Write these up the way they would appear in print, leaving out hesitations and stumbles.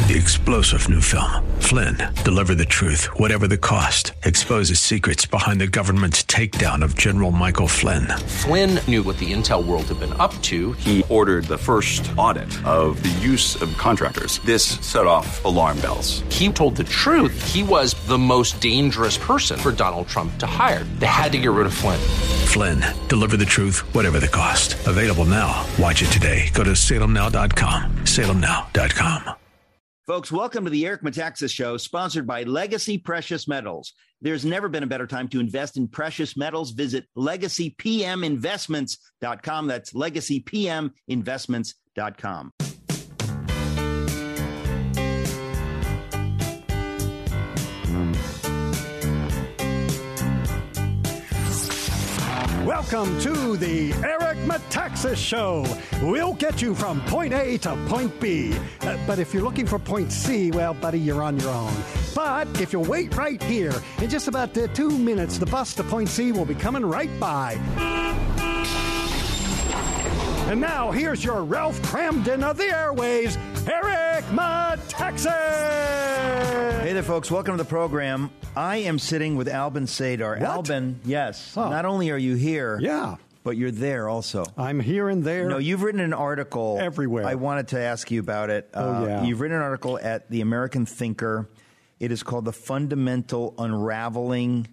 The explosive new film, Flynn, deliver the truth, whatever the cost, exposes secrets behind the government's takedown of General Michael Flynn. Flynn knew what the intel world had been up to. He ordered the first audit of the use of contractors. This set off alarm bells. He told the truth. He was the most dangerous person for Donald Trump to hire. They had to get rid of Flynn. Flynn, deliver the truth, whatever the cost. Available now. Watch it today. Go to salemnow.com. salemnow.com. Folks, welcome to the Eric Metaxas Show, sponsored by Legacy Precious Metals. There's never been a better time to invest in precious metals. Visit LegacyPMInvestments.com. That's LegacyPMInvestments.com. Welcome to the Eric Metaxas Show. We'll get you from point A to point B. But if you're looking for point C, well, buddy, you're on your own. But if you'll wait right here, in just about 2 minutes, the bus to point C will be coming right by. And now, here's your Ralph Cramden of the airways, Eric Metaxas! Hey there, folks. Welcome to the program. I am sitting with Albin Sadar. What? Albin, yes. Oh. Not only are you here, but you're there also. I'm here and there. No, you've written an article. Everywhere. I wanted to ask you about it. You've written an article at The American Thinker. It is called The Fundamental Unraveling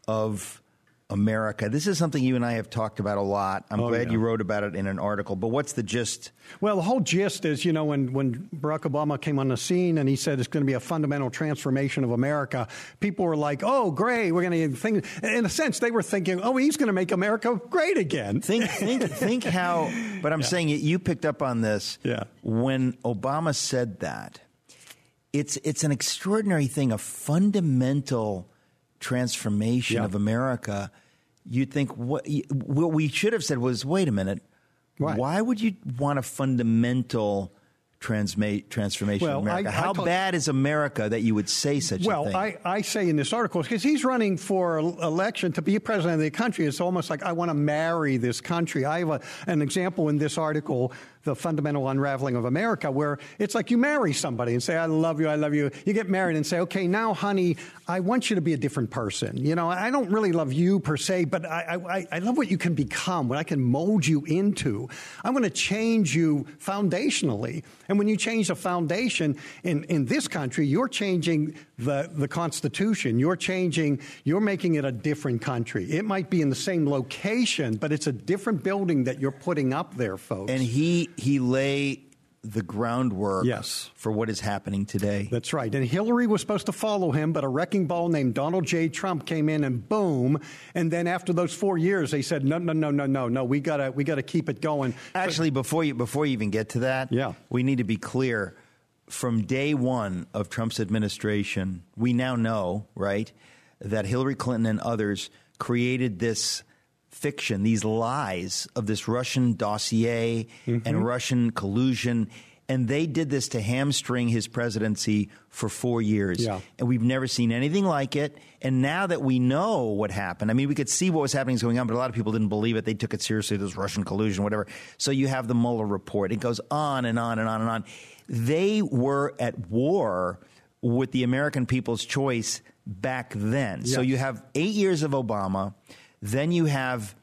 of America. This is something you and I have talked about a lot. I'm glad you wrote about it in an article. But what's the gist? Well, the whole gist is, when Barack Obama came on the scene and he said it's going to be a fundamental transformation of America, people were like, oh, great, we're going to think. In a sense, they were thinking, oh, he's going to make America great again. Think how, but I'm saying you picked up on this. Yeah. When Obama said that, it's an extraordinary thing, a fundamental transformation of America. You'd think what we should have said was, wait a minute, why would you want a fundamental transformation of America? How bad is America that you would say such a thing? Well, I say in this article, because he's running for election to be president of the country, it's almost like I want to marry this country. I have an example in this article, The Fundamental Unraveling of America, where it's like you marry somebody and say, I love you, I love you. You get married and say, okay, now, honey, I want you to be a different person. I don't really love you per se, but I love what you can become, what I can mold you into. I'm going to change you foundationally. And when you change the foundation in this country, you're changing the Constitution. You're making it a different country. It might be in the same location, but it's a different building that you're putting up there, folks. And he lay the groundwork for what is happening today. That's right. And Hillary was supposed to follow him, but a wrecking ball named Donald J. Trump came in and boom. And then after those 4 years, they said, no, we gotta keep it going. Actually, before you even get to that, we need to be clear. From day one of Trump's administration, we now know, right, that Hillary Clinton and others created this fiction, these lies of this Russian dossier and Russian collusion. And they did this to hamstring his presidency for 4 years. Yeah. And we've never seen anything like it. And now that we know what happened, I mean, we could see what was happening going on, but a lot of people didn't believe it. They took it seriously, this Russian collusion, whatever. So you have the Mueller report. It goes on and on and on and on. They were at war with the American people's choice back then. Yes. So you have 8 years of Obama. Then you have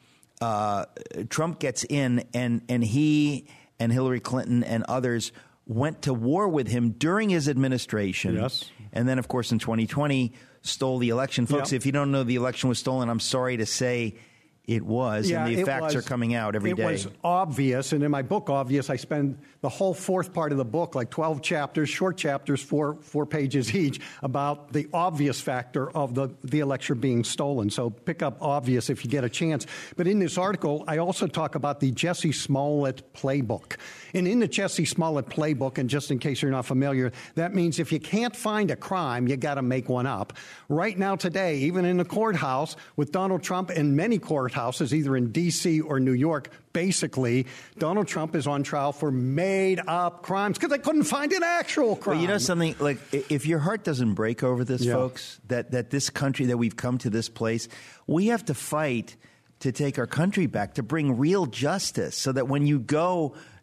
Trump gets in, and he and Hillary Clinton and others went to war with him during his administration. Yes. And then, of course, in 2020, stole the election. Folks, if you don't know the election was stolen, I'm sorry to say it was. And the facts are coming out every day. It was obvious. And in my book, Obvious, I spend the whole fourth part of the book, like 12 chapters, short chapters, four pages each, about the obvious factor of the election being stolen. So pick up Obvious if you get a chance. But in this article, I also talk about the Jussie Smollett playbook. And in the Jussie Smollett playbook, and just in case you're not familiar, that means if you can't find a crime, you got to make one up. Right now today, even in the courthouse with Donald Trump and many courthouses, either in D.C. or New York, basically, Donald Trump is on trial for made-up crimes because they couldn't find an actual crime. But you know something? Like, if your heart doesn't break over this, folks, that this country, that we've come to this place, we have to fight to take our country back, to bring real justice so that when you go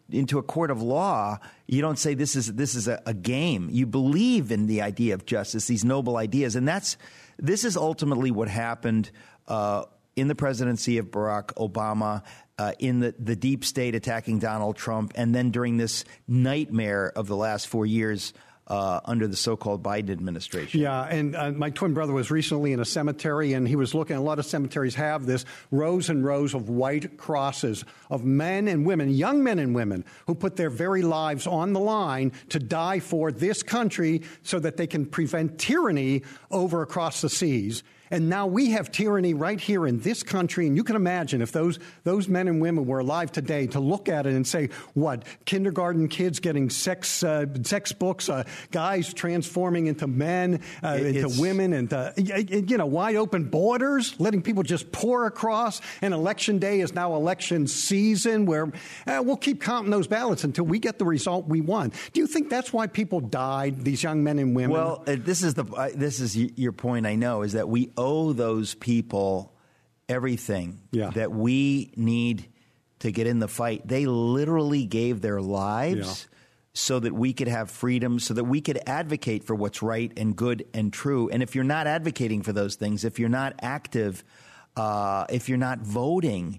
into a court of law, you don't say this is a game. You believe in the idea of justice, these noble ideas, and this is ultimately what happened in the presidency of Barack Obama, in the deep state attacking Donald Trump, and then during this nightmare of the last 4 years under the so-called Biden administration. Yeah, and my twin brother was recently in a cemetery, and he was looking, a lot of cemeteries have this, rows and rows of white crosses of men and women, young men and women, who put their very lives on the line to die for this country so that they can prevent tyranny over across the seas. And now we have tyranny right here in this country. And you can imagine if those men and women were alive today to look at it and say, what, kindergarten kids getting sex books, guys transforming into men, into women, and, wide open borders, letting people just pour across. And election day is now election season where we'll keep counting those ballots until we get the result we want. Do you think that's why people died, these young men and women? Well, this is your point, I know, is that we owe those people everything that we need to get in the fight. They literally gave their lives so that we could have freedom, so that we could advocate for what's right and good and true. And if you're not advocating for those things, if you're not active, if you're not voting,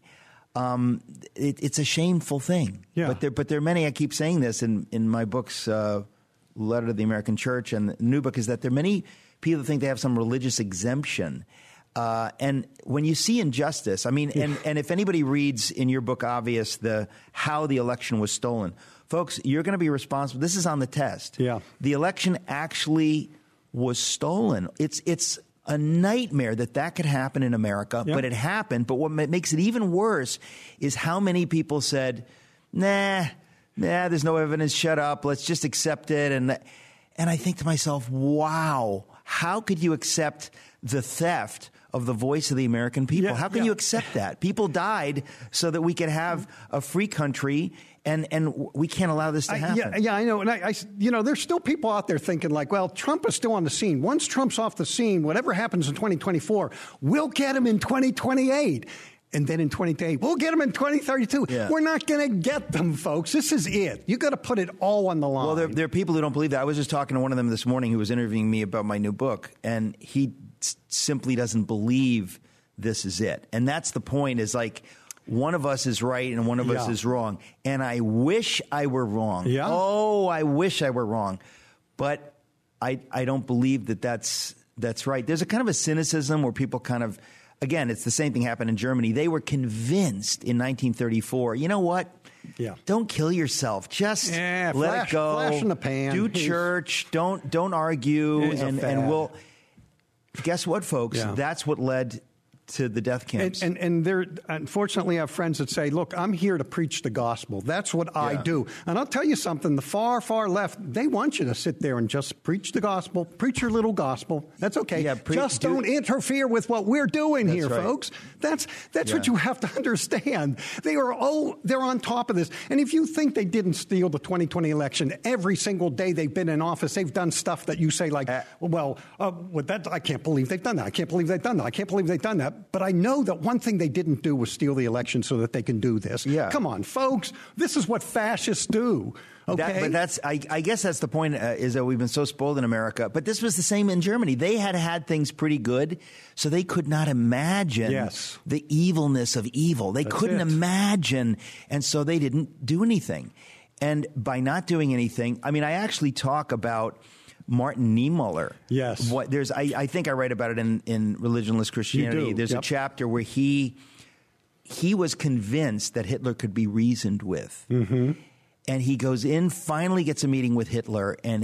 it's a shameful thing. Yeah. But there are many, I keep saying this in my books, Letter to the American Church, and the new book, is that there are many people think they have some religious exemption. And when you see injustice, I mean, and if anybody reads in your book, Obvious, how the election was stolen, folks, you're going to be responsible. This is on the test. Yeah. The election actually was stolen. It's a nightmare that could happen in America, but it happened. But what makes it even worse is how many people said, nah, there's no evidence, shut up, let's just accept it. And I think to myself, wow, how could you accept the theft of the voice of the American people? How can you accept that? People died so that we could have a free country, and we can't allow this to happen. I know. And there's still people out there thinking like, well, Trump is still on the scene. Once Trump's off the scene, whatever happens in 2024, we'll get him in 2028. And then in 2028, we'll get them in 2032. Yeah. We're not going to get them, folks. This is it. You got to put it all on the line. Well, there are people who don't believe that. I was just talking to one of them this morning who was interviewing me about my new book, and he simply doesn't believe this is it. And that's the point, is like, one of us is right and one of us is wrong. And I wish I were wrong. Yeah. Oh, I wish I were wrong. But I don't believe that's right. There's a kind of a cynicism where people kind of, again, it's the same thing happened in Germany. They were convinced in 1934, you know what? Yeah. Don't kill yourself. Just let it go. Flash in the pan. Do church. Don't argue. And we'll. Guess what, folks? Yeah. That's what led to the death camps. And there, unfortunately, I have friends that say, look, I'm here to preach the gospel. That's what I do. And I'll tell you something, the far, far left, they want you to sit there and just preach the gospel, preach your little gospel. That's okay. Yeah, don't interfere with what we're doing here, folks. That's what you have to understand. They're on top of this. And if you think they didn't steal the 2020 election, every single day they've been in office, they've done stuff that you say like, I can't believe they've done that. I can't believe they've done that. I can't believe they've done that. But I know that one thing they didn't do was steal the election so that they can do this. Yeah. Come on, folks. This is what fascists do. Okay. I guess that's the point, is that we've been so spoiled in America. But this was the same in Germany. They had things pretty good, so they could not imagine the evilness of evil. They couldn't imagine, and so they didn't do anything. And by not doing anything, I mean, I actually talk about Martin Niemöller. Yes. I think I write about it in Religionless Christianity. You do. There's a chapter where he was convinced that Hitler could be reasoned with. Mm-hmm. And he goes in, finally gets a meeting with Hitler, and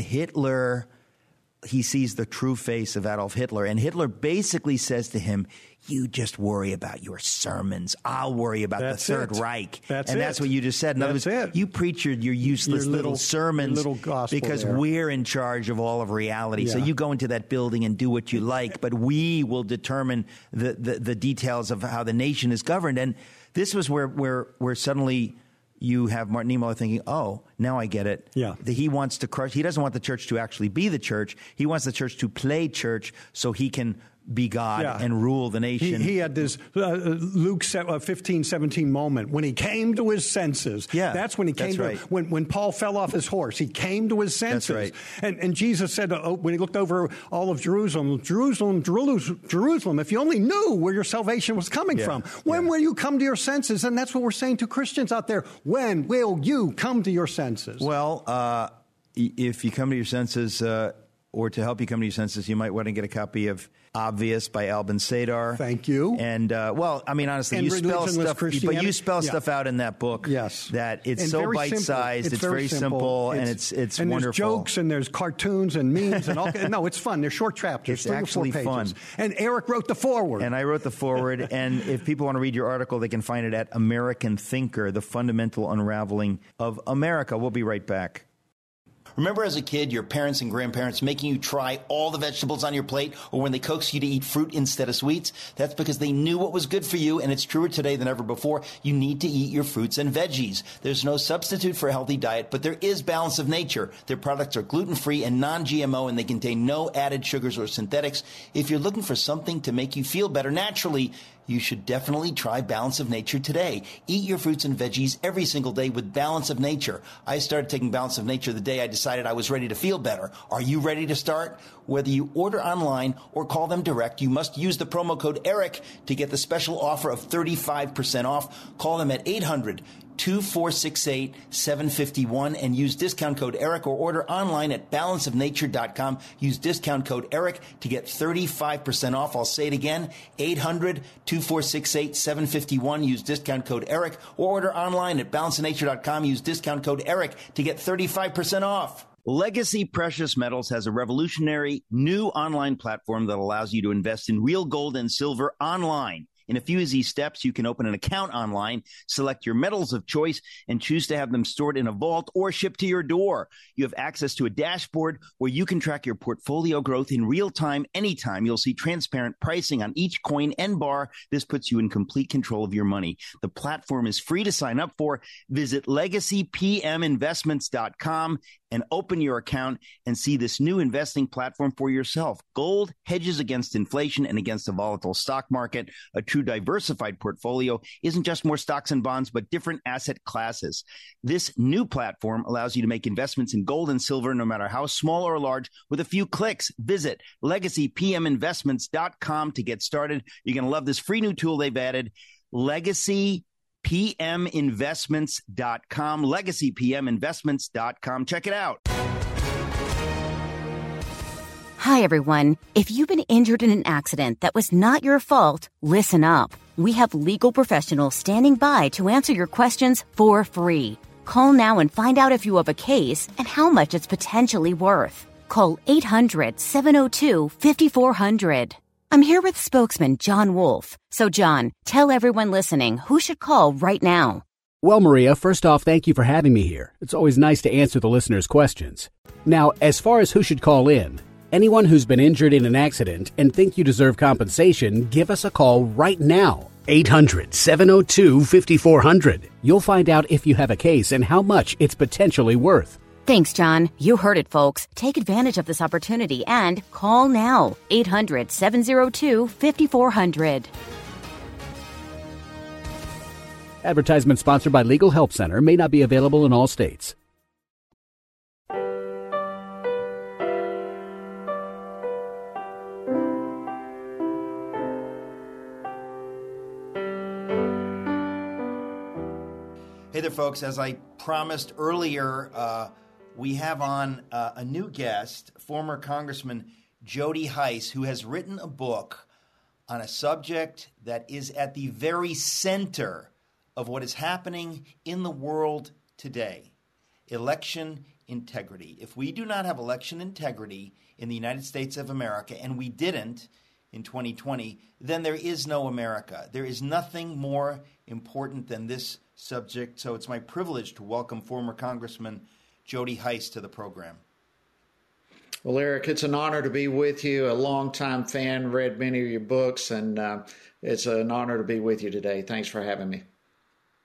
he sees the true face of Adolf Hitler. And Hitler basically says to him, you just worry about your sermons. I'll worry about the Third Reich. That's what you just said. In other words, you preach your useless little sermons because we're in charge of all of reality. Yeah. So you go into that building and do what you like, but we will determine the details of how the nation is governed. And this was where suddenly you have Martin Niemöller thinking, oh, Now I get it. Yeah. He wants to crush. He doesn't want the church to actually be the church. He wants the church to play church so he can be God and rule the nation. He had this Luke 15:17 moment when he came to his senses. Yeah, that's when he came to when Paul fell off his horse. He came to his senses. That's right. And Jesus said when he looked over all of Jerusalem, Jerusalem, if you only knew where your salvation was coming from. When will you come to your senses? And that's what we're saying to Christians out there. When will you come to your senses? Well, if you come to your senses, or to help you come to your senses, you might want to get a copy of Obvious by Albin Sadar. Thank you. And, honestly, you spell stuff, but you spell stuff out in that book. Yes. That it's so bite-sized, it's very simple, and it's and wonderful. There's jokes, and there's cartoons and memes, and all. No, it's fun. They're short chapters, it's 3 actually or 4 pages. fun. And Eric wrote the foreword. And I wrote the foreword. And if people want to read your article, they can find it at American Thinker, The Fundamental Unraveling of America. We'll be right back. Remember as a kid, your parents and grandparents making you try all the vegetables on your plate, or when they coaxed you to eat fruit instead of sweets? That's because they knew what was good for you, and it's truer today than ever before. You need to eat your fruits and veggies. There's no substitute for a healthy diet, but there is Balance of Nature. Their products are gluten-free and non-GMO, and they contain no added sugars or synthetics. If you're looking for something to make you feel better naturally, you should definitely try Balance of Nature today. Eat your fruits and veggies every single day with Balance of Nature. I started taking Balance of Nature the day I decided I was ready to feel better. Are you ready to start? Whether you order online or call them direct, you must use the promo code ERIC to get the special offer of 35% off. Call them at 800-2468-751 and use discount code ERIC, or order online at balanceofnature.com. Use discount code ERIC to get 35% off. I'll say it again, 800-2468-751. Use discount code ERIC, or order online at balanceofnature.com. Use discount code ERIC to get 35% off. Legacy Precious Metals has a revolutionary new online platform that allows you to invest in real gold and silver online. In a few easy steps, you can open an account online, select your metals of choice, and choose to have them stored in a vault or shipped to your door. You have access to a dashboard where you can track your portfolio growth in real time, anytime. You'll see transparent pricing on each coin and bar. This puts you in complete control of your money. The platform is free to sign up for. Visit LegacyPMInvestments.com and open your account and see this new investing platform for yourself. Gold hedges against inflation and against a volatile stock market. A true diversified portfolio isn't just more stocks and bonds, but different asset classes. This new platform allows you to make investments in gold and silver, no matter how small or large, with a few clicks. Visit LegacyPMInvestments.com to get started. You're going to love this free new tool they've added, LegacyPMInvestments.com, LegacyPMInvestments.com. Check it out. Hi, everyone. If you've been injured in an accident that was not your fault, listen up. We have legal professionals standing by to answer your questions for free. Call now and find out if you have a case and how much it's potentially worth. Call 800-702-5400. I'm here with spokesman John Wolf. So, John, tell everyone listening who should call right now. Well, Maria, first off, thank you for having me here. It's always nice to answer the listeners' questions. Now, as far as who should call in, anyone who's been injured in an accident and think you deserve compensation, give us a call right now. 800-702-5400. You'll find out if you have a case and how much it's potentially worth. Thanks, John. You heard it, folks. Take advantage of this opportunity and call now. 800-702-5400. Advertisement sponsored by Legal Help Center. May not be available in all states. Hey there, folks. As I promised earlier, we have on a new guest, former Congressman Jody Hice, who has written a book on a subject that is at the very center of what is happening in the world today: election integrity. If we do not have election integrity in the United States of America, and we didn't in 2020, then there is no America. There is nothing more important than this subject. So it's my privilege to welcome former Congressman Jody Hice to the program. Well, Eric, it's an honor to be with you. A longtime fan, read many of your books, and it's an honor to be with you today. Thanks for having me.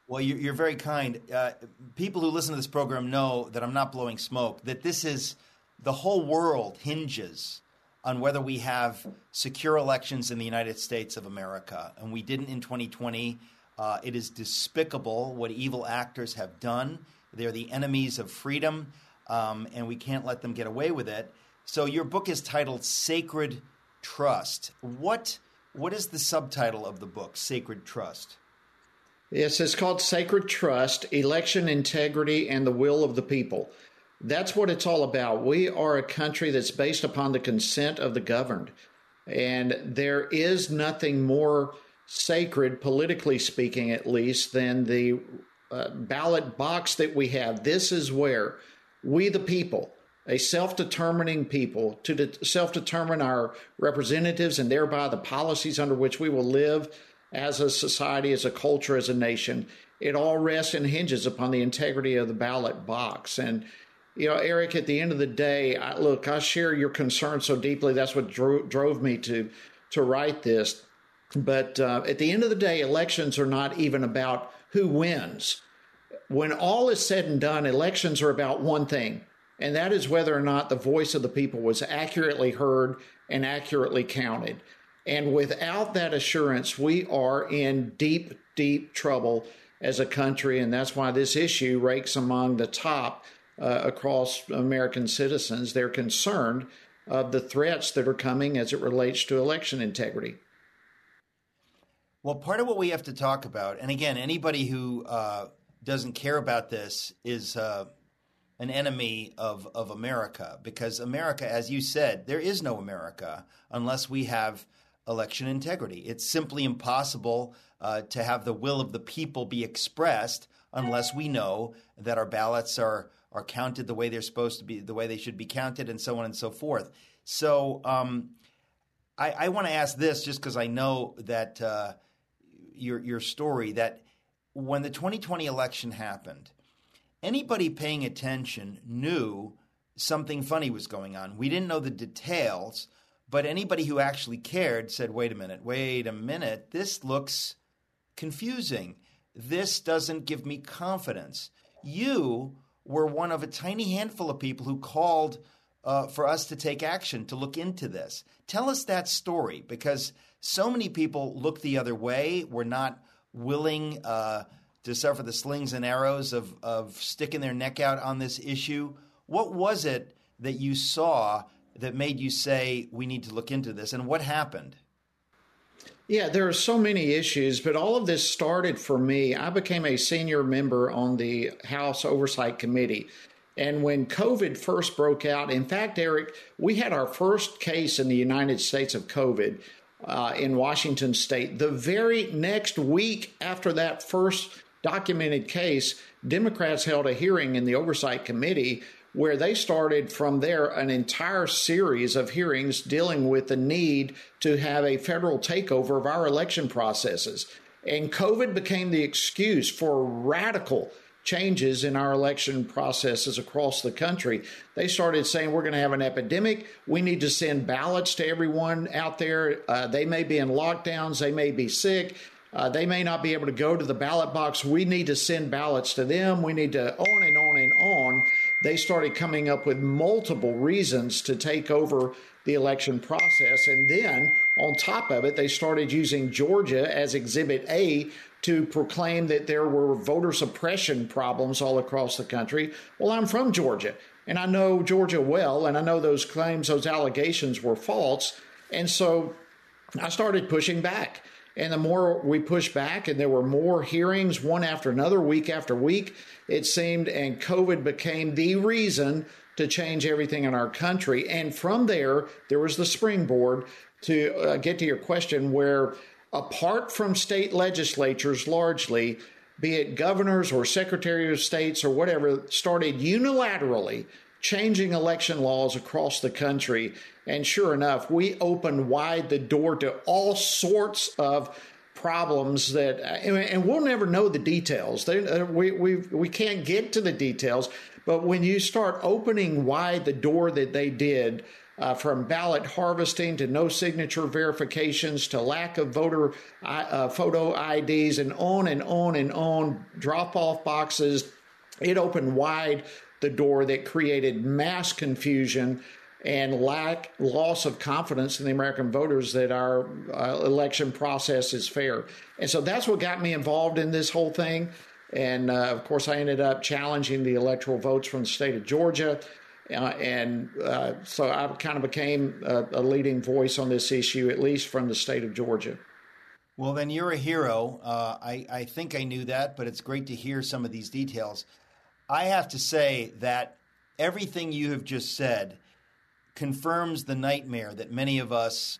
Well, you're very kind. People who listen to this program know that I'm not blowing smoke, that this is the whole world hinges on whether we have secure elections in the United States of America. And we didn't in 2020. It is despicable what evil actors have done. They're the enemies of freedom, and we can't let them get away with it. So your book is titled Sacred Trust. What is the subtitle of the book, Sacred Trust? Yes, it's called Sacred Trust, Election Integrity and the Will of the People. That's what it's all about. We are a country that's based upon the consent of the governed. And there is nothing more sacred, politically speaking at least, than the ballot box that we have. This is where we, the people, a self-determining people, to self-determine our representatives and thereby the policies under which we will live as a society, as a culture, as a nation. It all rests and hinges upon the integrity of the ballot box. And, you know, Eric, at the end of the day, I share your concern so deeply. That's what drove me to write this. But at the end of the day, elections are not even about who wins. When all is said and done, elections are about one thing, and that is whether or not the voice of the people was accurately heard and accurately counted. And without that assurance, we are in deep, deep trouble as a country. And that's why this issue ranks among the top across American citizens. They're concerned of the threats that are coming as it relates to election integrity. Well, part of what we have to talk about, and again, anybody who doesn't care about this is an enemy of America, because America, as you said, there is no America unless we have election integrity. It's simply impossible to have the will of the people be expressed unless we know that our ballots are counted the way they're supposed to be, the way they should be counted, and so on and so forth. So I want to ask this just because I know that your story, that when the 2020 election happened, anybody paying attention knew something funny was going on. We didn't know the details, but anybody who actually cared said, wait a minute, this looks confusing. This doesn't give me confidence. You were one of a tiny handful of people who called for us to take action, to look into this. Tell us that story, because so many people looked the other way, were not willing to suffer the slings and arrows of sticking their neck out on this issue. What was it that you saw that made you say we need to look into this, and what happened? Yeah, there are so many issues, but all of this started for me. I became a senior member on the House Oversight Committee. And when COVID first broke out, in fact, Eric, we had our first case in the United States of COVID in Washington State. The very next week after that first documented case, Democrats held a hearing in the Oversight Committee where they started from there an entire series of hearings dealing with the need to have a federal takeover of our election processes. And COVID became the excuse for radical changes in our election processes across the country. They started saying, we're going to have an epidemic. We need to send ballots to everyone out there. They may be in lockdowns. They may be sick. They may not be able to go to the ballot box. We need to send ballots to them. We need to on and on and on. They started coming up with multiple reasons to take over the election process. And then on top of it, they started using Georgia as Exhibit A to proclaim that there were voter suppression problems all across the country. Well, I'm from Georgia, and I know Georgia well, and I know those claims, those allegations were false. And so I started pushing back. And the more we pushed back, and there were more hearings, one after another, week after week, it seemed, and COVID became the reason to change everything in our country. And from there was the springboard to get to your question, where apart from state legislatures largely, be it governors or secretaries of states or whatever, started unilaterally changing election laws across the country. And sure enough, we opened wide the door to all sorts of problems that, and we'll never know the details. We can't get to the details. But when you start opening wide the door that they did, from ballot harvesting to no signature verifications to lack of voter photo IDs and on and on and on, drop-off boxes. It opened wide the door that created mass confusion and loss of confidence in the American voters that our election process is fair. And so that's what got me involved in this whole thing. And, of course, I ended up challenging the electoral votes from the state of Georgia. So I kind of became a leading voice on this issue, at least from the state of Georgia. Well, then you're a hero. I think I knew that, but it's great to hear some of these details. I have to say that everything you have just said confirms the nightmare that many of us,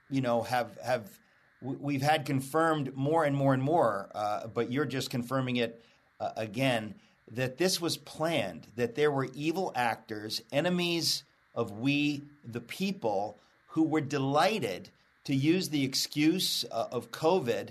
we've had confirmed more and more and more, but you're just confirming it again, that this was planned, that there were evil actors, enemies of we, the people, who were delighted to use the excuse of COVID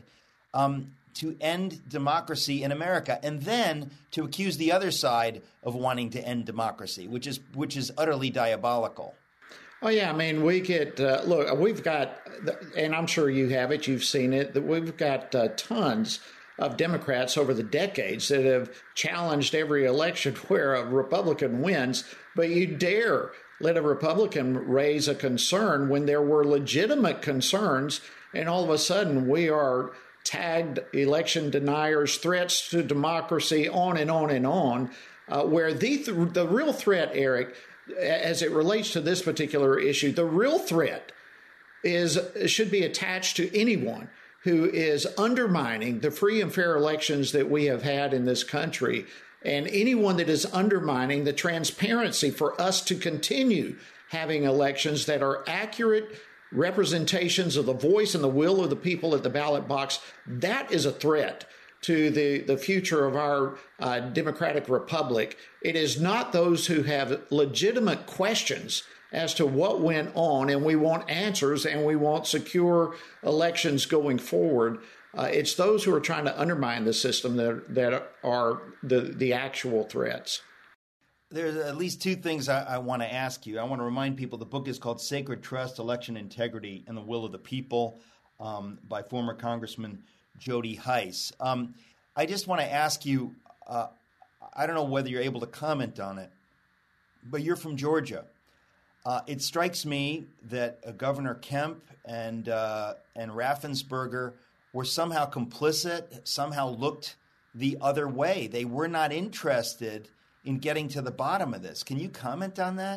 to end democracy in America, and then to accuse the other side of wanting to end democracy, which is utterly diabolical. Oh, yeah. I mean, we get, look, we've got, and I'm sure you have it, you've seen it, that we've got tons of Democrats over the decades that have challenged every election where a Republican wins, but you dare let a Republican raise a concern when there were legitimate concerns, and all of a sudden we are tagged election deniers, threats to democracy, on and on and on, where the real threat, Eric, as it relates to this particular issue, the real threat should be attached to anyone who is undermining the free and fair elections that we have had in this country, and anyone that is undermining the transparency for us to continue having elections that are accurate representations of the voice and the will of the people at the ballot box. That is a threat to the future of our democratic republic. It is not those who have legitimate questions as to what went on, and we want answers and we want secure elections going forward. It's those who are trying to undermine the system that are the actual threats. There's at least two things I want to ask you. I want to remind people the book is called Sacred Trust, Election Integrity, and the Will of the People by former Congressman Jody Hice. I just want to ask you, I don't know whether you're able to comment on it, but you're from Georgia. It strikes me that Governor Kemp and Raffensperger were somehow complicit, somehow looked the other way. They were not interested in getting to the bottom of this. Can you comment on that?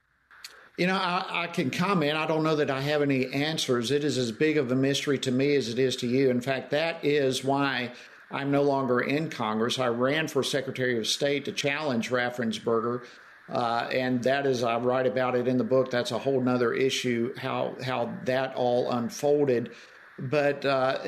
You know, I can comment. I don't know that I have any answers. It is as big of a mystery to me as it is to you. In fact, that is why I'm no longer in Congress. I ran for Secretary of State to challenge Raffensperger, and that is, I write about it in the book. That's a whole nother issue, how that all unfolded. But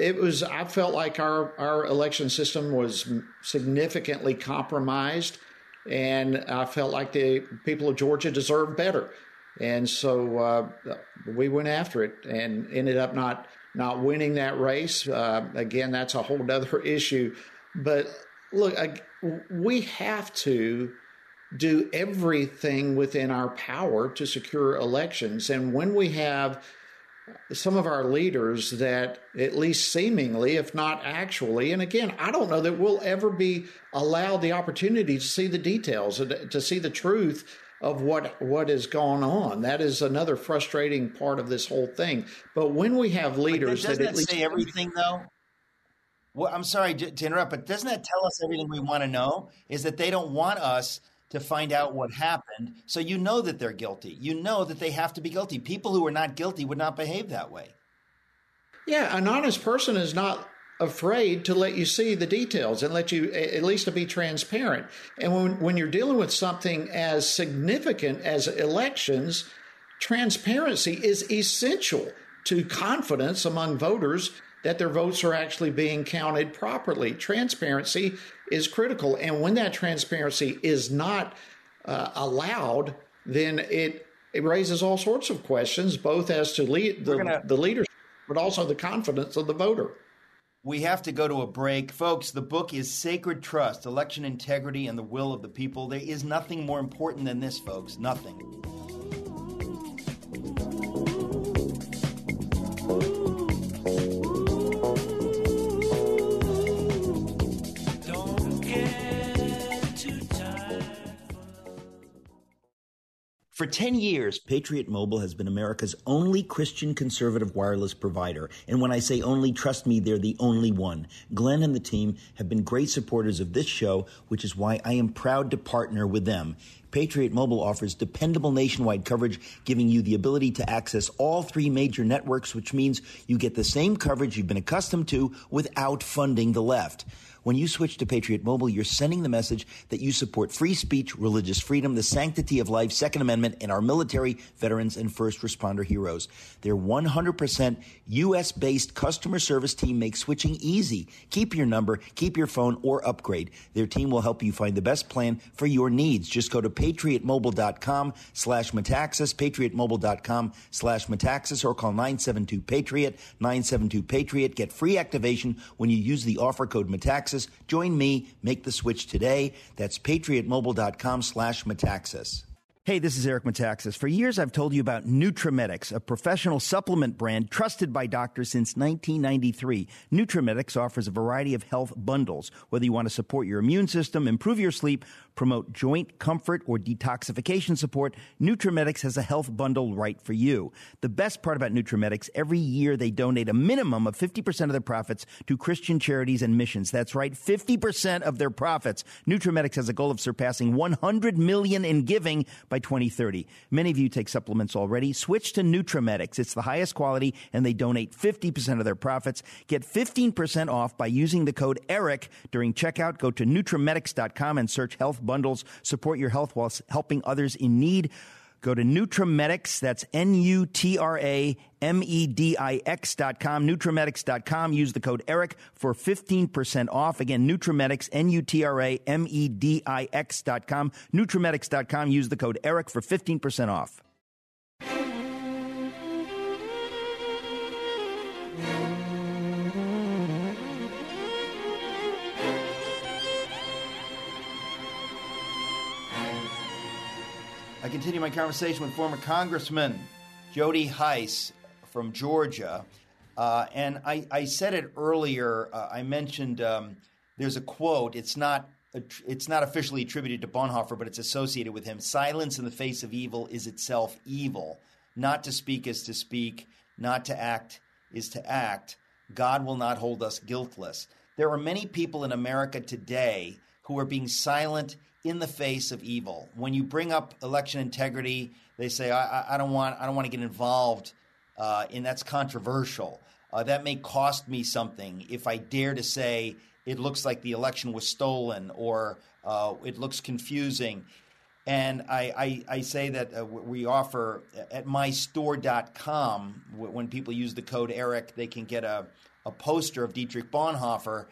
I felt like our election system was significantly compromised, and I felt like the people of Georgia deserved better. And so we went after it and ended up not winning that race. Again, that's a whole other issue. But look, we have to do everything within our power to secure elections. And when we have some of our leaders that, at least seemingly, if not actually, and again, I don't know that we'll ever be allowed the opportunity to see the details, to see the truth of what has gone on. That is another frustrating part of this whole thing. But when we have leaders that at least say everything, though. Well, I'm sorry to interrupt, but doesn't that tell us everything we want to know? Is that they don't want us to find out what happened, so you know that they're guilty. You know that they have to be guilty. People who are not guilty would not behave that way. Yeah, an honest person is not afraid to let you see the details and let you at least to be transparent. And when you're dealing with something as significant as elections, transparency is essential to confidence among voters that their votes are actually being counted properly. Transparency is critical. And when that transparency is not allowed, then it raises all sorts of questions, both as to the leadership, but also the confidence of the voter. We have to go to a break. Folks, the book is Sacred Trust, Election Integrity and the Will of the People. There is nothing more important than this, folks. Nothing. For 10 years, Patriot Mobile has been America's only Christian conservative wireless provider. And when I say only, trust me, they're the only one. Glenn and the team have been great supporters of this show, which is why I am proud to partner with them. Patriot Mobile offers dependable nationwide coverage, giving you the ability to access all 3 major networks, which means you get the same coverage you've been accustomed to without funding the left. When you switch to Patriot Mobile, you're sending the message that you support free speech, religious freedom, the sanctity of life, Second Amendment, and our military, veterans, and first responder heroes. Their 100% U.S.-based customer service team makes switching easy. Keep your number, keep your phone, or upgrade. Their team will help you find the best plan for your needs. Just go to patriotmobile.com/Metaxas, patriotmobile.com/Metaxas, or call 972-PATRIOT, 972-PATRIOT. Get free activation when you use the offer code Metaxas. Join me. Make the switch today. That's patriotmobile.com/Metaxas. Hey, this is Eric Metaxas. For years, I've told you about Nutramedix, a professional supplement brand trusted by doctors since 1993. Nutramedix offers a variety of health bundles. Whether you want to support your immune system, improve your sleep, promote joint comfort, or detoxification support, Nutramedix has a health bundle right for you. The best part about Nutramedix, every year they donate a minimum of 50% of their profits to Christian charities and missions. That's right, 50% of their profits. Nutramedix has a goal of surpassing $100 million in giving by 2030. Many of you take supplements already. Switch to Nutramedix. It's the highest quality, and they donate 50% of their profits. Get 15% off by using the code ERIC during checkout. Go to Nutramedix.com and search health bundles. Support your health while helping others in need. Go to Nutramedix. That's Nutramedix.com. Nutramedix.com. Use the code ERIC for 15% off. Again, Nutramedix, Nutramedix.com. Nutramedix.com. Use the code ERIC for 15% off. I continue my conversation with former Congressman Jody Hice from Georgia. And I said it earlier. I mentioned there's a quote. It's not officially attributed to Bonhoeffer, but it's associated with him. Silence in the face of evil is itself evil. Not to speak is to speak. Not to act is to act. God will not hold us guiltless. There are many people in America today who are being silent in the face of evil. When you bring up election integrity, they say, I don't want to get involved, and that's controversial. That may cost me something if I dare to say it looks like the election was stolen or it looks confusing. And I say that we offer at mystore.com, when people use the code ERIC, they can get a poster of Dietrich Bonhoeffer,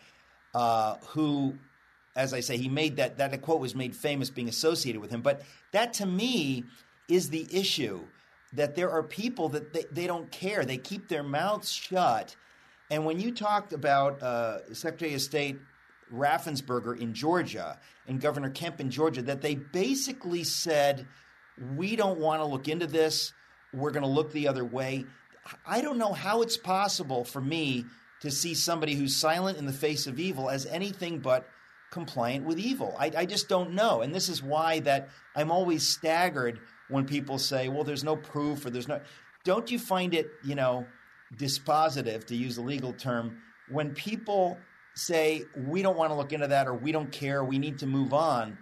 who, as I say, he made that quote was made famous being associated with him. But that, to me, is the issue, that there are people that they don't care. They keep their mouths shut. And when you talked about Secretary of State Raffensperger in Georgia and Governor Kemp in Georgia, that they basically said, we don't want to look into this. We're going to look the other way. I don't know how it's possible for me to see somebody who's silent in the face of evil as anything but compliant with evil. I just don't know. And this is why that I'm always staggered when people say, well, there's no proof or there's no. Don't you find it, dispositive, to use a legal term, when people say, we don't want to look into that, or we don't care, we need to move on?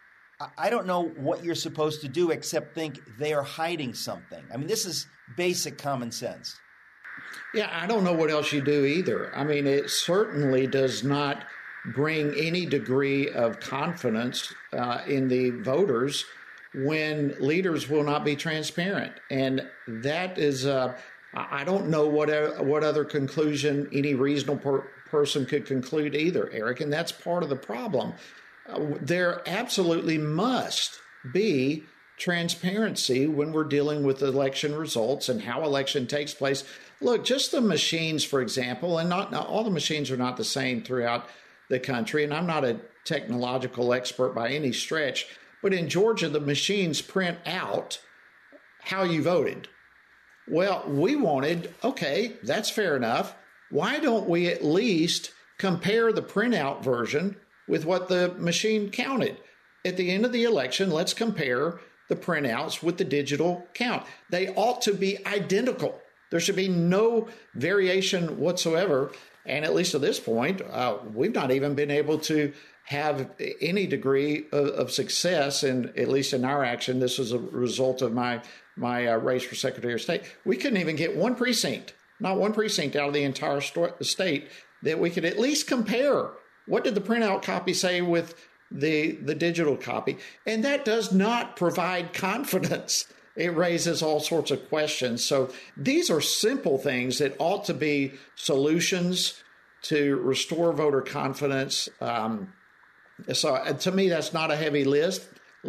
I don't know what you're supposed to do except think they are hiding something. I mean, this is basic common sense. Yeah, I don't know what else you do either. I mean, it certainly does not bring any degree of confidence in the voters when leaders will not be transparent. And that is, I don't know what other conclusion any reasonable person could conclude either, Eric. And that's part of the problem. There absolutely must be transparency when we're dealing with election results and how election takes place. Look, just the machines, for example, and not all the machines are not the same throughout the country, and I'm not a technological expert by any stretch, but in Georgia, the machines print out how you voted. Well, we wanted, okay, that's fair enough. Why don't we at least compare the printout version with what the machine counted? At the end of the election, let's compare the printouts with the digital count. They ought to be identical. There should be no variation whatsoever. And at least at this point, we've not even been able to have any degree of success, and at least in our action. This was a result of my race for Secretary of State. We couldn't even get one precinct, not one precinct out of the entire state that we could at least compare. What did the printout copy say with the digital copy? And that does not provide confidence. It raises all sorts of questions. So these are simple things that ought to be solutions to restore voter confidence. So to me, that's not a heavy lift.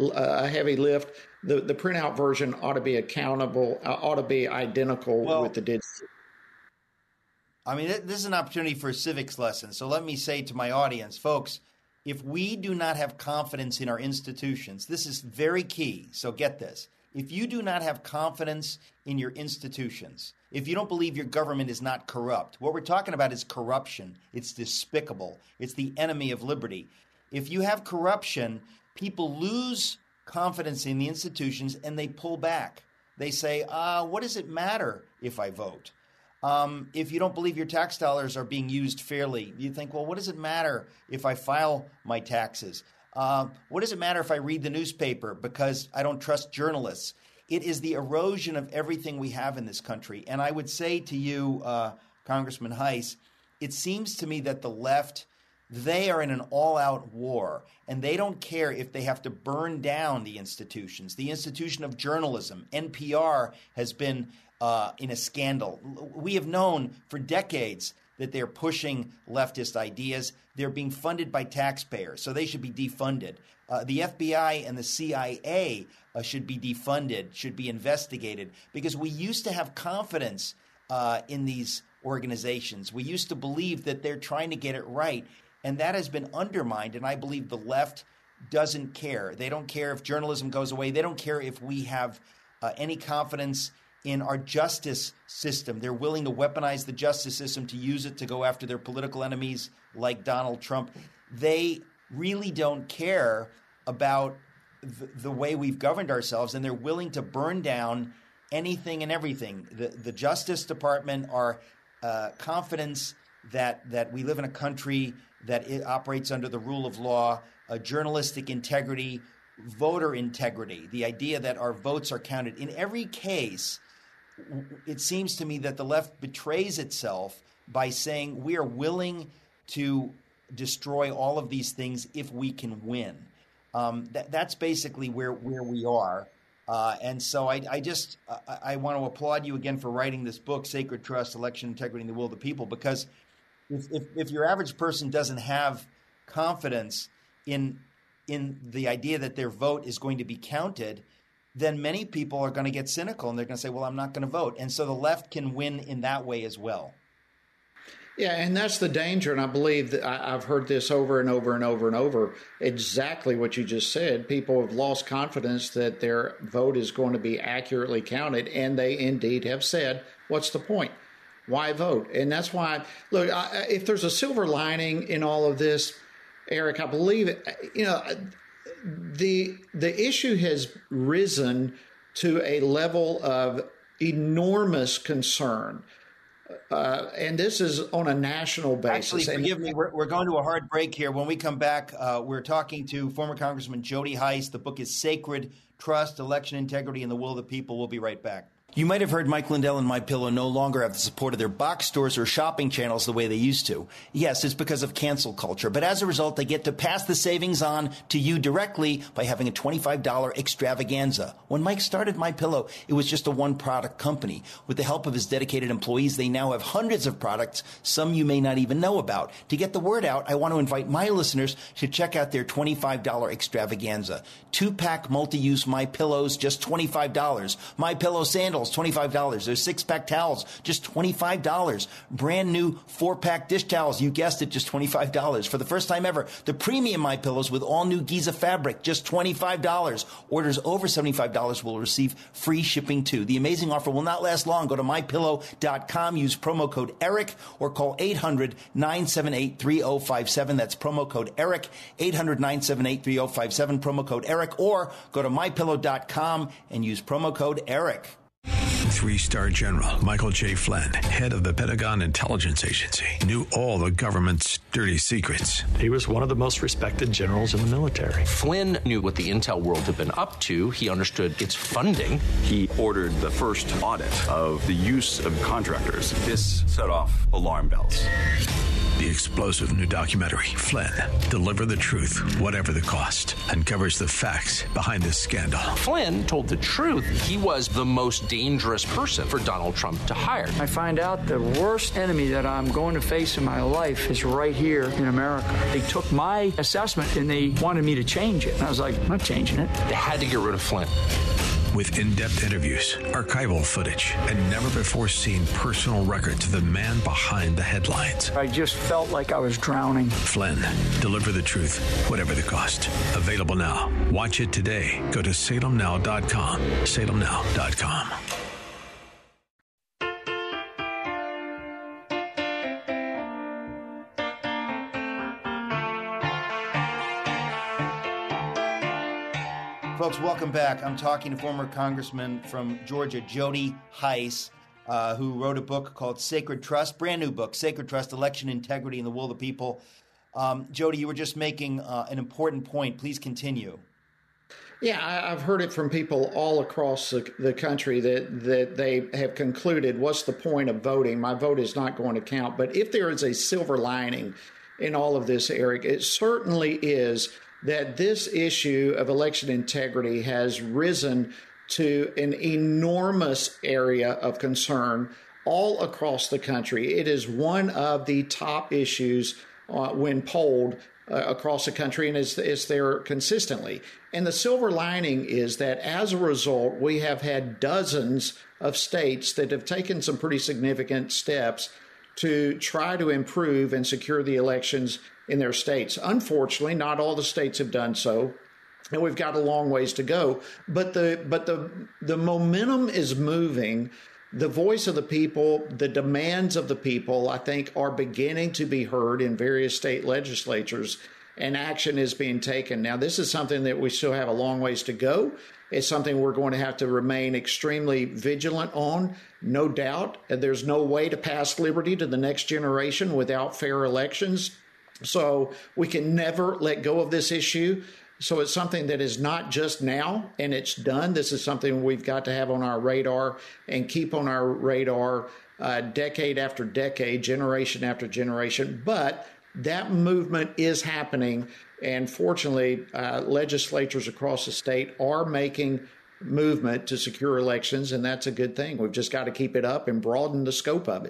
The printout version ought to be accountable, ought to be identical with the digital. I mean, this is an opportunity for a civics lesson. So let me say to my audience, folks, if we do not have confidence in our institutions, this is very key. So get this. If you do not have confidence in your institutions, if you don't believe your government is not corrupt, what we're talking about is corruption. It's despicable. It's the enemy of liberty. If you have corruption, people lose confidence in the institutions and they pull back. They say, what does it matter if I vote? If you don't believe your tax dollars are being used fairly, you think, well, what does it matter if I file my taxes? What does it matter if I read the newspaper because I don't trust journalists? It is the erosion of everything we have in this country. And I would say to you, Congressman Heiss, it seems to me that the left, they are in an all-out war, and they don't care if they have to burn down the institutions. The institution of journalism, NPR, has been in a scandal. We have known for decades that they're pushing leftist ideas. They're being funded by taxpayers, so they should be defunded. The FBI and the CIA should be defunded, should be investigated, because we used to have confidence in these organizations. We used to believe that they're trying to get it right, and that has been undermined, and I believe the left doesn't care. They don't care if journalism goes away. They don't care if we have any confidence in our justice system. They're willing to weaponize the justice system to use it to go after their political enemies like Donald Trump. They really don't care about the way we've governed ourselves, and they're willing to burn down anything and everything. The Justice Department, our confidence that we live in a country that it operates under the rule of law, journalistic integrity, voter integrity, the idea that our votes are counted. In every case, it seems to me that the left betrays itself by saying we are willing to destroy all of these things if we can win. That's basically where we are. And so I want to applaud you again for writing this book, Sacred Trust, Election Integrity, and the Will of the People, because if your average person doesn't have confidence in the idea that their vote is going to be counted, then many people are going to get cynical and they're going to say, well, I'm not going to vote. And so the left can win in that way as well. Yeah, and that's the danger. And I believe that I've heard this over and over and over and over, exactly what you just said. People have lost confidence that their vote is going to be accurately counted. And they indeed have said, what's the point? Why vote? And that's why, look, if there's a silver lining in all of this, Eric, I believe it, the issue has risen to a level of enormous concern. And this is on a national basis. Actually, forgive me, we're going to a hard break here. When we come back, we're talking to former Congressman Jody Heiss. The book is Sacred Trust, Election Integrity, and the Will of the People. We'll be right back. You might have heard Mike Lindell and MyPillow no longer have the support of their box stores or shopping channels the way they used to. Yes, it's because of cancel culture, but as a result, they get to pass the savings on to you directly by having a $25 extravaganza. When Mike started MyPillow, it was just a one-product company. With the help of his dedicated employees, they now have hundreds of products, some you may not even know about. To get the word out, I want to invite my listeners to check out their $25 extravaganza. 2-pack multi-use MyPillows, just $25. MyPillow sandals, towels, $25. Those 6-pack towels, just $25. Brand new 4-pack dish towels, you guessed it, just $25. For the first time ever, the premium MyPillows with all new Giza fabric, just $25. Orders over $75 will receive free shipping too. The amazing offer will not last long. Go to mypillow.com, use promo code ERIC, or call 800-978-3057. That's promo code ERIC, 800-978-3057, promo code ERIC, or go to mypillow.com and use promo code ERIC. 3-star General Michael J. Flynn, head of the Pentagon Intelligence Agency, knew all the government's dirty secrets. He was one of the most respected generals in the military. Flynn knew what the intel world had been up to. He understood its funding. He ordered the first audit of the use of contractors. This set off alarm bells. The explosive new documentary, Flynn, Deliver the Truth, Whatever the Cost, uncovers the facts behind this scandal. Flynn told the truth. He was the most dangerous person for Donald Trump to hire. I find out the worst enemy that I'm going to face in my life is right here in America. They took my assessment and they wanted me to change it. And I was like, I'm not changing it. They had to get rid of Flynn. With in-depth interviews, archival footage, and never-before-seen personal records of the man behind the headlines. I just felt like I was drowning. Flynn, Deliver the Truth, Whatever the Cost. Available now. Watch it today. Go to salemnow.com. salemnow.com. Folks, welcome back. I'm talking to former Congressman from Georgia, Jody Hice, who wrote a book called Sacred Trust, brand new book, Sacred Trust, Election Integrity and the Will of the People. Jody, you were just making an important point. Please continue. Yeah, I've heard it from people all across the country that they have concluded, what's the point of voting? My vote is not going to count. But if there is a silver lining in all of this, Eric, it certainly is that this issue of election integrity has risen to an enormous area of concern all across the country. It is one of the top issues when polled across the country, and is there consistently. And the silver lining is that as a result, we have had dozens of states that have taken some pretty significant steps to try to improve and secure the elections in their states. Unfortunately, not all the states have done so, and we've got a long ways to go. But the momentum is moving. The voice of the people, the demands of the people, I think, are beginning to be heard in various state legislatures, and action is being taken. Now, this is something that we still have a long ways to go. It's something we're going to have to remain extremely vigilant on, no doubt. There's no way to pass liberty to the next generation without fair elections. So we can never let go of this issue. So it's something that is not just now and it's done. This is something we've got to have on our radar and keep on our radar decade after decade, generation after generation. But that movement is happening. And fortunately, legislatures across the state are making movement to secure elections. And that's a good thing. We've just got to keep it up and broaden the scope of it.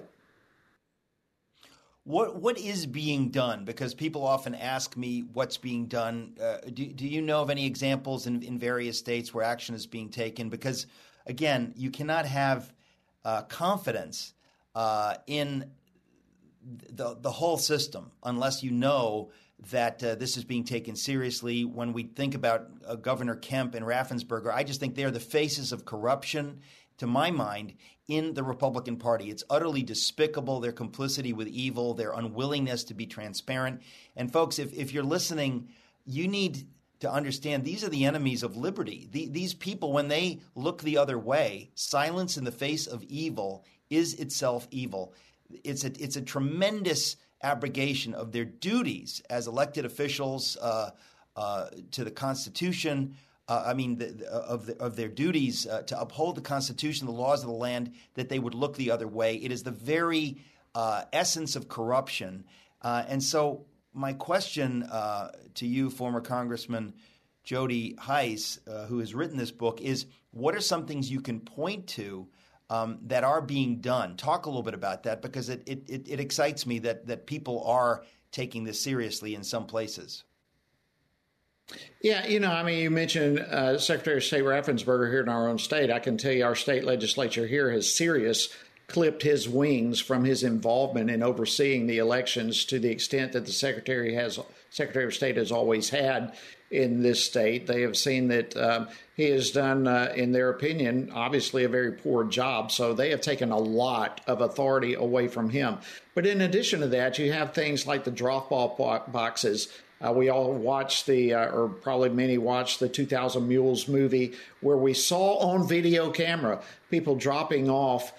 What is being done? Because people often ask me what's being done. Do you know of any examples in various states where action is being taken? Because, again, you cannot have confidence in the whole system unless you know that this is being taken seriously. When we think about Governor Kemp and Raffensperger, I just think they're the faces of corruption, to my mind, in the Republican Party. It's utterly despicable, their complicity with evil, their unwillingness to be transparent. And folks, if you're listening, you need to understand these are the enemies of liberty. These people, when they look the other way, silence in the face of evil is itself evil. It's a tremendous abrogation of their duties as elected officials to the Constitution, of their duties to uphold the Constitution, the laws of the land, that they would look the other way. It is the very essence of corruption. And so my question to you, former Congressman Jody Hice, who has written this book, is what are some things you can point to that are being done? Talk a little bit about that, because it excites me that people are taking this seriously in some places. Yeah, you mentioned Secretary of State Raffensperger here in our own state. I can tell you our state legislature here has clipped his wings from his involvement in overseeing the elections to the extent that the Secretary of State has always had in this state. They have seen that he has done, in their opinion, obviously a very poor job. So they have taken a lot of authority away from him. But in addition to that, you have things like the drop-off boxes. We all watched or probably many watched the 2000 Mules movie, where we saw on video camera people dropping off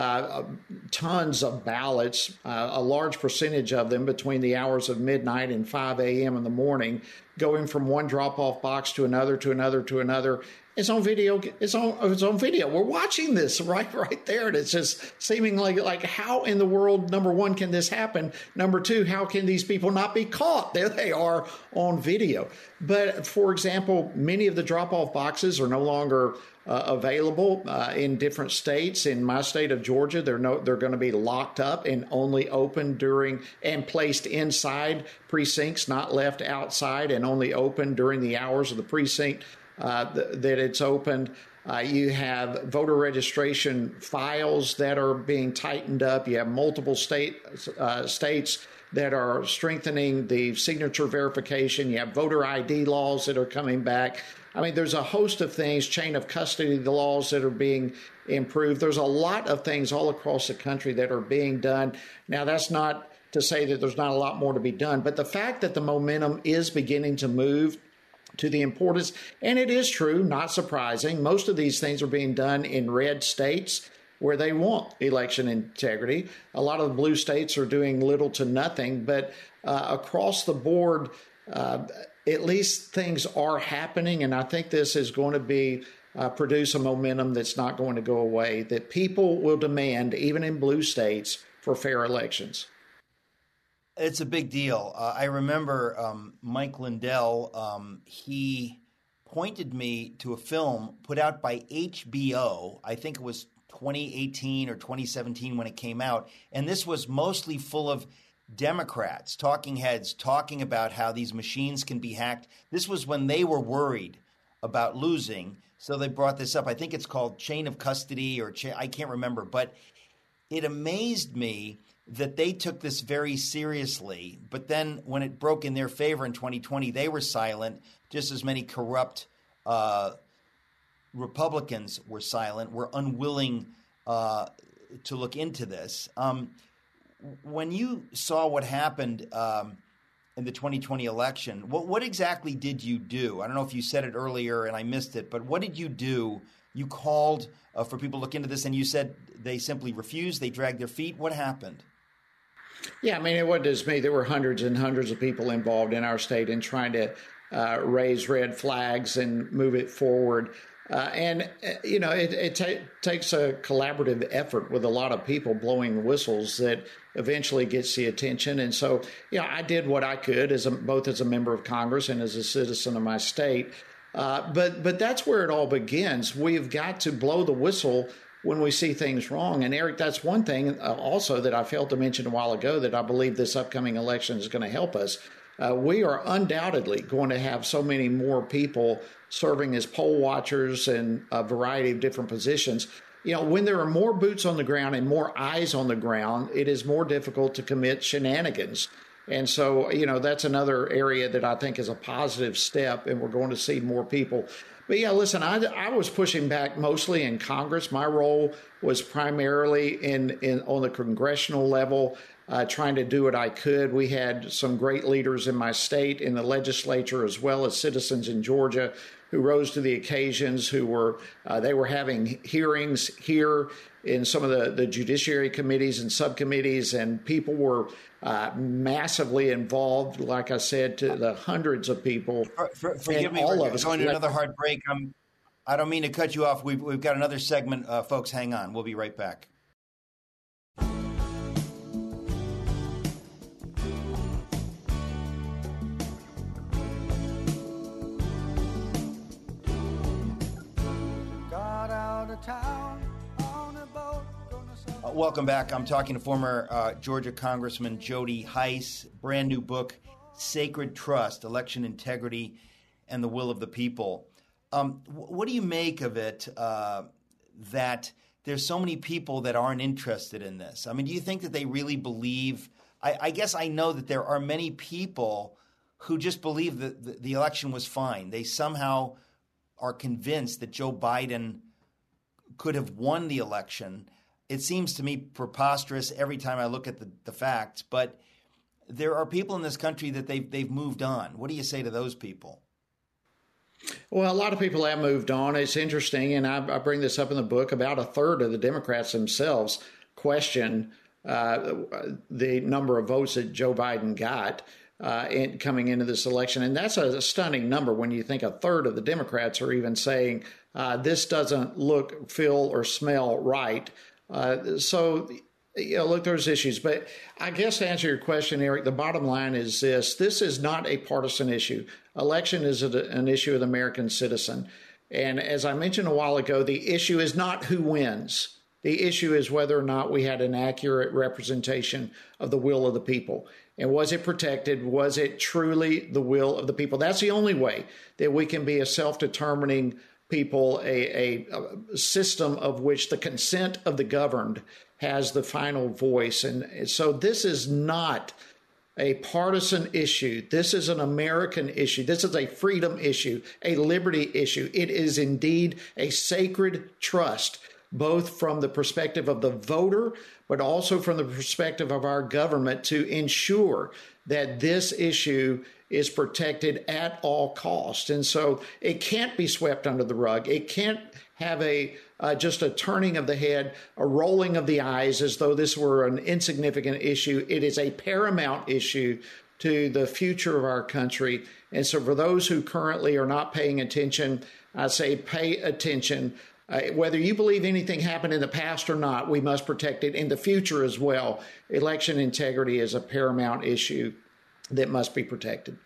tons of ballots, a large percentage of them between the hours of midnight and 5 a.m. in the morning, going from one drop-off box to another, to another, to another. It's on video. It's on video. We're watching this right there. And it's just seeming like how in the world, number one, can this happen? Number two, how can these people not be caught? There they are on video. But for example, many of the drop-off boxes are no longer available in different states. In my state of Georgia, they're going to be locked up and only open and placed inside precincts, not left outside, and only open during the hours of the precinct that it's opened. You have voter registration files that are being tightened up. You have multiple states that are strengthening the signature verification. You have voter ID laws that are coming back. I mean, there's a host of things, chain of custody, the laws that are being improved. There's a lot of things all across the country that are being done. Now, that's not to say that there's not a lot more to be done, but the fact that the momentum is beginning to move to the importance, and it is true, not surprising, most of these things are being done in red states where they want election integrity. A lot of the blue states are doing little to nothing, but across the board, at least things are happening, and I think this is going to produce a momentum that's not going to go away, that people will demand, even in blue states, for fair elections. It's a big deal. I remember Mike Lindell, he pointed me to a film put out by HBO. I think it was 2018 or 2017 when it came out. And this was mostly full of Democrats, talking heads, talking about how these machines can be hacked. This was when they were worried about losing. So they brought this up. I think it's called Chain of Custody I can't remember. But it amazed me that they took this very seriously. But then when it broke in their favor in 2020, they were silent. Just as many corrupt Republicans were silent, were unwilling to look into this. When you saw what happened in the 2020 election, what exactly did you do? I don't know if you said it earlier and I missed it, but what did you do? You called for people to look into this, and you said they simply refused, they dragged their feet. What happened? Yeah, I mean, it wasn't just me. There were hundreds and hundreds of people involved in our state in trying to raise red flags and move it forward. It takes a collaborative effort with a lot of people blowing whistles that eventually gets the attention. And so, I did what I could both as a member of Congress and as a citizen of my state. But that's where it all begins. We've got to blow the whistle when we see things wrong. And Eric, that's one thing also that I failed to mention a while ago that I believe this upcoming election is going to help us. We are undoubtedly going to have so many more people serving as poll watchers in a variety of different positions. When there are more boots on the ground and more eyes on the ground, it is more difficult to commit shenanigans. And so, that's another area that I think is a positive step, and we're going to see more people. But yeah, listen, I was pushing back mostly in Congress. My role was primarily on the congressional level, trying to do what I could. We had some great leaders in my state, in the legislature, as well as citizens in Georgia who rose to the occasions, they were having hearings here in some of the judiciary committees and subcommittees, and people were massively involved, like I said, to the hundreds of people. Forgive me, all of us going to another hard break. I don't mean to cut you off. We've got another segment, folks. Hang on. We'll be right back. Welcome back. I'm talking to former Georgia Congressman Jody Hice. Brand new book, Sacred Trust, Election Integrity and the will of the people. What do you make of it that there's so many people that aren't interested in this? I mean, do you think that they really believe? I guess I know that there are many people who just believe that the election was fine. They somehow are convinced that Joe Biden could have won the election. It seems to me preposterous every time I look at the facts, but there are people in this country that they've moved on. What do you say to those people? Well, a lot of people have moved on. It's interesting, and I bring this up in the book. About a third of the Democrats themselves question the number of votes that Joe Biden got coming into this election. And that's a stunning number when you think a third of the Democrats are even saying this doesn't look, feel, or smell right. So, look, there's issues. But I guess to answer your question, Eric, the bottom line is this. This is not a partisan issue. Election is an issue of the American citizen. And as I mentioned a while ago, the issue is not who wins. The issue is whether or not we had an accurate representation of the will of the people. And was it protected? Was it truly the will of the people? That's the only way that we can be a self-determining people, a system of which the consent of the governed has the final voice. And so this is not a partisan issue. This is an American issue. This is a freedom issue, a liberty issue. It is indeed a sacred trust, both from the perspective of the voter, but also from the perspective of our government, to ensure that this issue is protected at all costs. And so it can't be swept under the rug. It can't have just a turning of the head, a rolling of the eyes as though this were an insignificant issue. It is a paramount issue to the future of our country. And so for those who currently are not paying attention, I say pay attention. Whether you believe anything happened in the past or not, we must protect it in the future as well. Election integrity is a paramount issue that must be protected.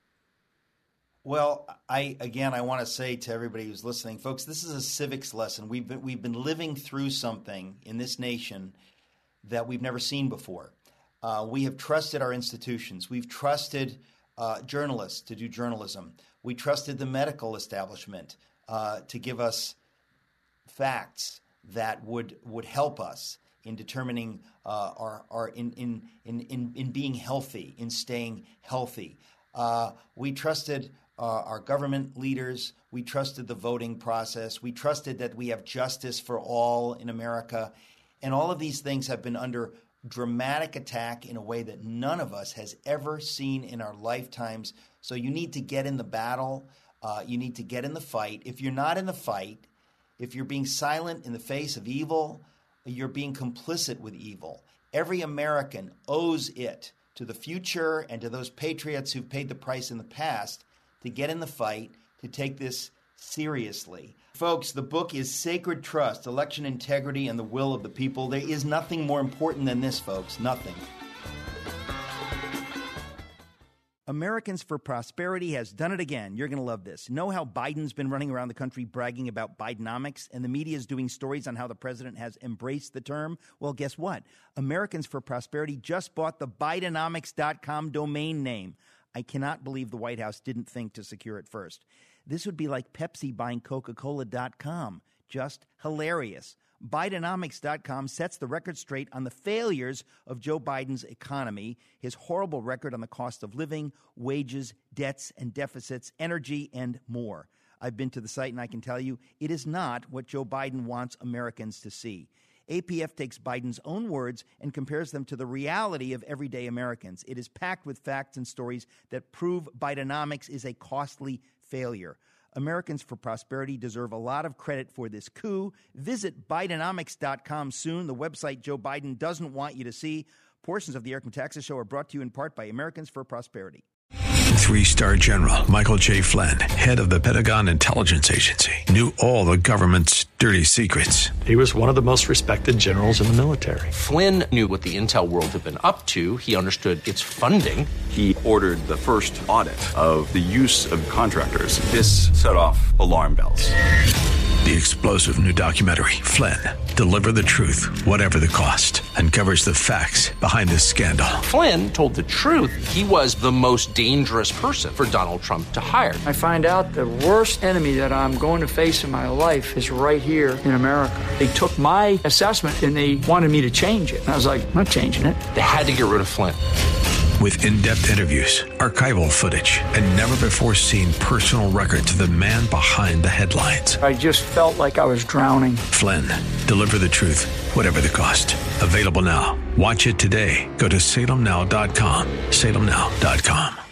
Well, I want to say to everybody who's listening, folks, this is a civics lesson. We've been living through something in this nation that we've never seen before. We have trusted our institutions. We've trusted journalists to do journalism. We trusted the medical establishment to give us facts that would help us in determining in being healthy, in staying healthy. We trusted our government leaders. We trusted the voting process. We trusted that we have justice for all in America. And all of these things have been under dramatic attack in a way that none of us has ever seen in our lifetimes. So you need to get in the battle. You need to get in the fight. If you're not in the fight, if you're being silent in the face of evil, you're being complicit with evil. Every American owes it to the future and to those patriots who've paid the price in the past to get in the fight, to take this seriously. Folks, the book is Sacred Trust, Election Integrity and the Will of the People. There is nothing more important than this, folks. Nothing. Americans for Prosperity has done it again. You're going to love this. Know how Biden's been running around the country bragging about Bidenomics, and the media is doing stories on how the president has embraced the term? Well, guess what? Americans for Prosperity just bought the Bidenomics.com domain name. I cannot believe the White House didn't think to secure it first. This would be like Pepsi buying Coca-Cola.com. Just hilarious. Bidenomics.com sets the record straight on the failures of Joe Biden's economy, his horrible record on the cost of living, wages, debts and deficits, energy, and more. I've been to the site and I can tell you it is not what Joe Biden wants Americans to see. APF takes Biden's own words and compares them to the reality of everyday Americans. It is packed with facts and stories that prove Bidenomics is a costly failure. Americans for Prosperity deserve a lot of credit for this coup. Visit Bidenomics.com soon, the website Joe Biden doesn't want you to see. Portions of the Eric Metaxas Show are brought to you in part by Americans for Prosperity. 3-star General Michael J. Flynn, head of the Pentagon Intelligence Agency, knew all the government's dirty secrets. He was one of the most respected generals in the military. Flynn knew what the intel world had been up to. He understood its funding. He ordered the first audit of the use of contractors. This set off alarm bells. The explosive new documentary, Flynn, Deliver the Truth, Whatever the Cost, uncovers the facts behind this scandal. Flynn told the truth. He was the most dangerous person for Donald Trump to hire. I find out the worst enemy that I'm going to face in my life is right here in America. They took my assessment and they wanted me to change it. And I was like, I'm not changing it. They had to get rid of Flynn. With in-depth interviews, archival footage, and never-before-seen personal records of the man behind the headlines. I just felt like I was drowning. Flynn, Deliver the Truth, Whatever the Cost. Available now. Watch it today. Go to salemnow.com. salemnow.com.